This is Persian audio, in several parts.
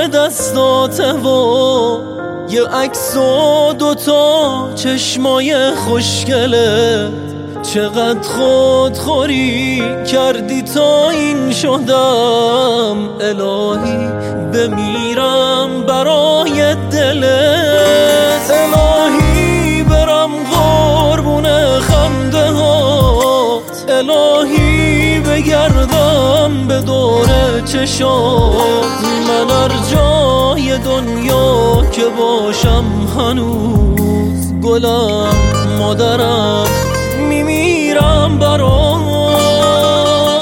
دستاته و یه عکس و دوتا چشمای خوشگلت، چقدر خودخوری کردی تا این شدم. الهی بمیرم برای دلت، الهی برم قربون خنده هات، الهی بگردم به دور چشات. من هر جای دنیا که باشم هنوز گلم، مادرم، میمیرم برات.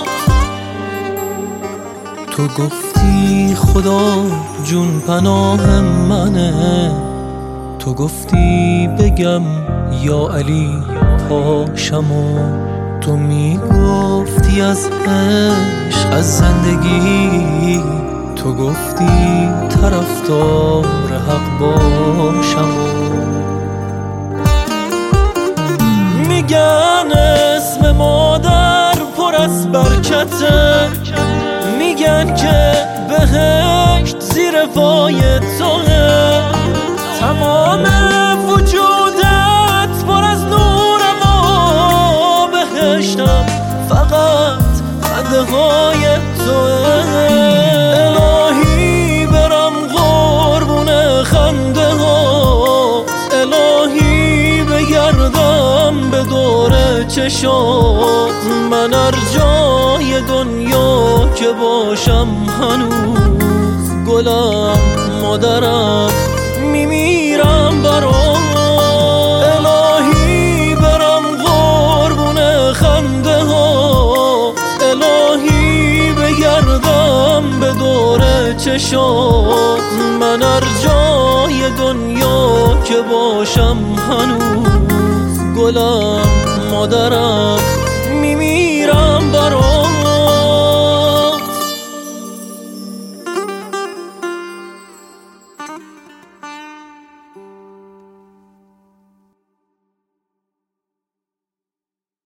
تو گفتی خدا جون پناه منه، تو گفتی بگم یا علی پاشم و تو میگفتی از عشق از زندگی، تو گفتی طرفدار حق باشم و میگن اسم مادر پر از برکته، میگن که بهشت زیر پای توه، تمام وجودت پر از نور ما، بهشتم فقط خنده های توه. الهی برم قربون خنده هات، الهی بگردم به دور چشات. من هر جای دنیا که باشم هنوز گلم، مادرم، میمیرم برات. الهی برم قربون خنده هات، الهی بگردم به دور چشات. من هر جای دنیا که باشم هنوز گلم، مادرم،